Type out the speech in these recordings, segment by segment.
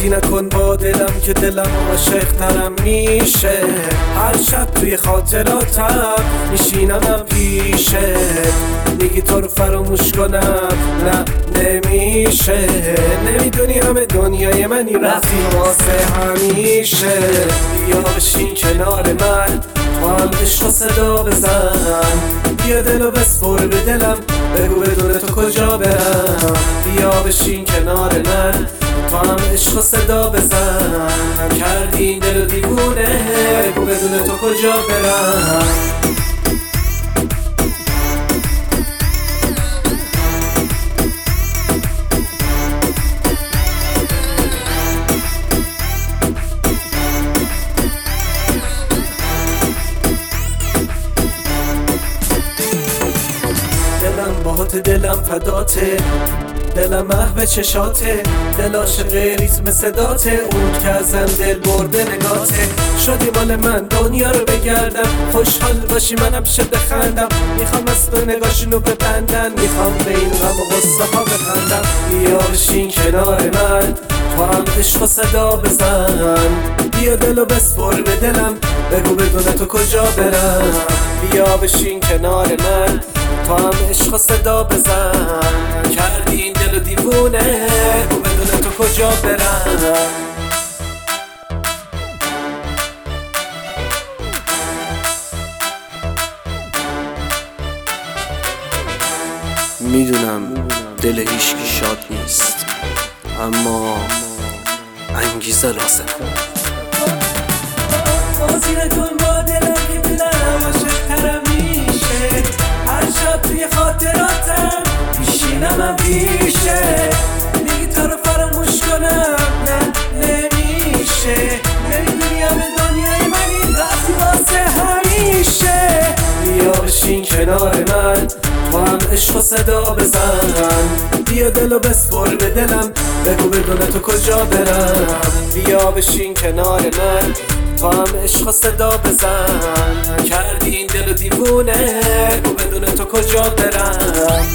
بازی نکن با دلم که دلم عاشق ترم میشه. هر شب توی خاطراتم میشینم پیشه، میگی تو رو فراموش کنم، نه نمیشه. نمیدونی همه دنیای منی، رفتی واسه همیشه. بیا بشین کنار من، تو هم عشق و صدا بزن. بیا دلو بسپر به دلم، بگو بدون تو کجا برم. بیا بشین کنار من، تو هم عشق و صدا بزن. کردی این دلو دیوونه، بگو بدون تو کجا برم. باهات دلم فداته، دلم محو چشاته، دل عاشق ریتم صداته، اون که ازم دل برده نگاته. شدی مال من دنیا رو بگردم، خوشحال باشی منم پیشت بخندم. میخوام از تو نگاشونو ببندن، میخوام به این غم و غصه ها بخندم. بیا بشین کنار من، تو هم عشق و صدا بزن. بیا دلو بسپر به دلم، بگو بدون تو کجا برم. بیا بشین کنار من، تو هم عشق و صدا بزن. کردی این دل دیوونه، بگو بدون تو کجا برم. میدونم دل هیچکی شاد نیست، اما انگیزه لازم. بازی نکن با دلم که دلم عاشق ترم میشه. هر شب توی خاطراتم میشینم پیشه، میگی تو رو فراموش کنم، نه نمیشه. نمیدونی همه دنیای منی، رفتی واسه همیشه. بیا بشین کنار من، تو هم عشق و صدا بزن. بیا دلو بسپر به دلم، بگو بدون تو کجا برم. بیا بشین کنار من، تو هم عشق و صدا بزن. کردی این دل دیوونه، بگو بدون تو کجا برم.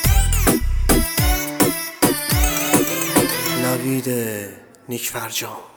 نوید نیک فرجام.